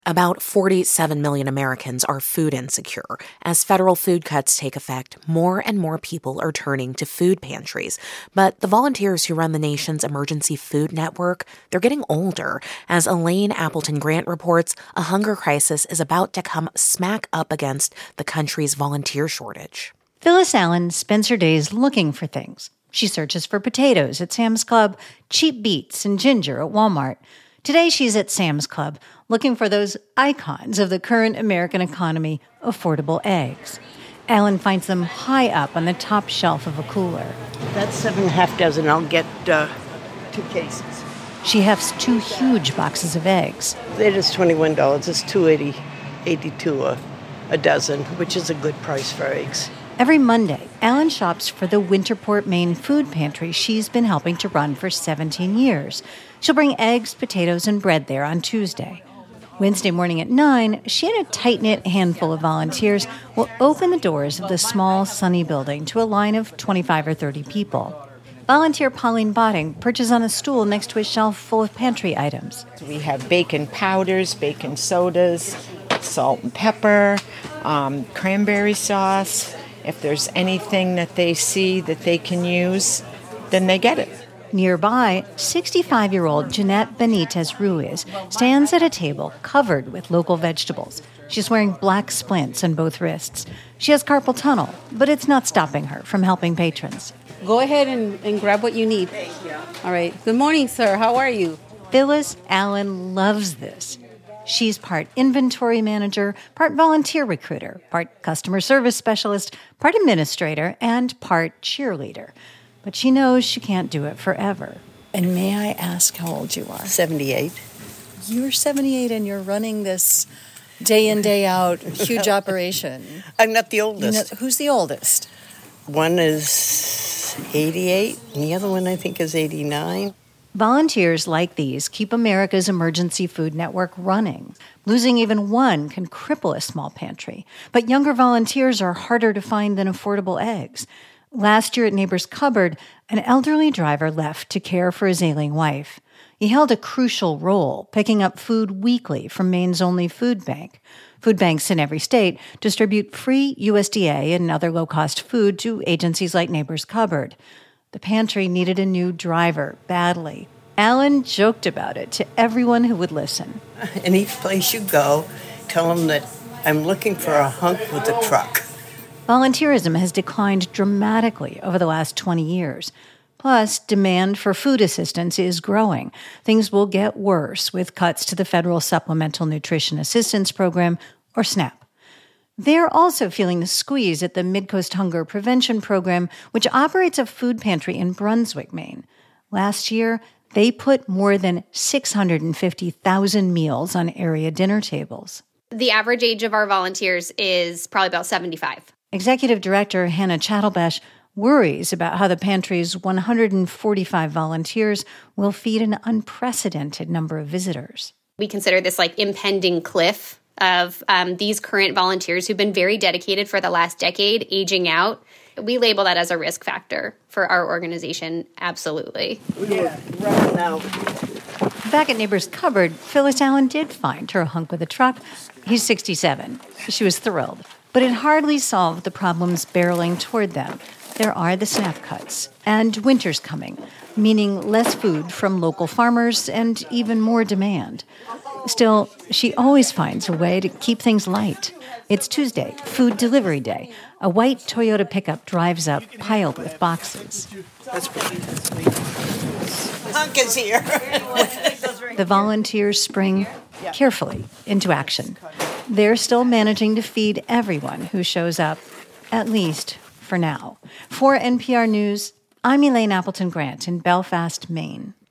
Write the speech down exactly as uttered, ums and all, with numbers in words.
About forty-seven million Americans are food insecure. As federal food cuts take effect, more and more people are turning to food pantries. But the volunteers who run the nation's emergency food network, they're getting older. As Elaine Appleton Grant reports, a hunger crisis is about to come smack up against the country's volunteer shortage. Phyllis Allen spends her days looking for things. She searches for potatoes at Sam's Club, cheap beets and ginger at Walmart. Today she's at Sam's Club, looking for those icons of the current American economy, affordable eggs. Allen finds them high up on the top shelf of a cooler. That's seven and a half dozen. I'll get uh, two cases. She hefts two huge boxes of eggs. It is twenty-one dollars. It's two eighty, eighty-two a, a dozen, which is a good price for eggs. Every Monday, Allen shops for the Winterport, Maine food pantry she's been helping to run for seventeen years. She'll bring eggs, potatoes, and bread there on Tuesday. Wednesday morning at nine, she and a tight-knit handful of volunteers will open the doors of the small, sunny building to a line of twenty-five or thirty people. Volunteer Pauline Botting perches on a stool next to a shelf full of pantry items. We have bacon powders, bacon sodas, salt and pepper, um, cranberry sauce. If there's anything that they see that they can use, then they get it. Nearby, sixty-five-year-old Jeanette Benitez Ruiz stands at a table covered with local vegetables. She's wearing black splints on both wrists. She has carpal tunnel, but it's not stopping her from helping patrons. Go ahead and, and grab what you need. All right. Good morning, sir. How are you? Phyllis Allen loves this. She's part inventory manager, part volunteer recruiter, part customer service specialist, part administrator, and part cheerleader. But she knows she can't do it forever. And may I ask how old you are? seventy-eight. You're seventy-eight and you're running this day in, day out, huge operation. I'm not the oldest. You know, who's the oldest? One is eighty-eight, and the other one I think is eighty-nine. Volunteers like these keep America's emergency food network running. Losing even one can cripple a small pantry. But younger volunteers are harder to find than affordable eggs. Last year at Neighbor's Cupboard, an elderly driver left to care for his ailing wife. He held a crucial role, picking up food weekly from Maine's only food bank. Food banks in every state distribute free U S D A and other low-cost food to agencies like Neighbor's Cupboard. The pantry needed a new driver badly. Allen joked about it to everyone who would listen. In each place you go, tell them that I'm looking for a hunk with a truck. Volunteerism has declined dramatically over the last twenty years. Plus, demand for food assistance is growing. Things will get worse with cuts to the Federal Supplemental Nutrition Assistance Program, or SNAP. They're also feeling the squeeze at the Midcoast Hunger Prevention Program, which operates a food pantry in Brunswick, Maine. Last year, they put more than six hundred fifty thousand meals on area dinner tables. The average age of our volunteers is probably about seventy-five. Executive Director Hannah Chattelbash worries about how the pantry's one hundred forty-five volunteers will feed an unprecedented number of visitors. We consider this like impending cliff of um, these current volunteers who've been very dedicated for the last decade, aging out. We label that as a risk factor for our organization, absolutely. Yeah, right now. Back at Neighbor's Cupboard, Phyllis Allen did find her hunk with a truck. He's sixty-seven. She was thrilled. But it hardly solved the problems barreling toward them. There are the SNAP cuts, and winter's coming, meaning less food from local farmers and even more demand. Still, she always finds a way to keep things light. It's Tuesday, Food Delivery Day. A white Toyota pickup drives up, piled with boxes. That's pretty. Hunk is here. The volunteers spring carefully into action. They're still managing to feed everyone who shows up, at least for now. For N P R News, I'm Elaine Appleton Grant in Belfast, Maine.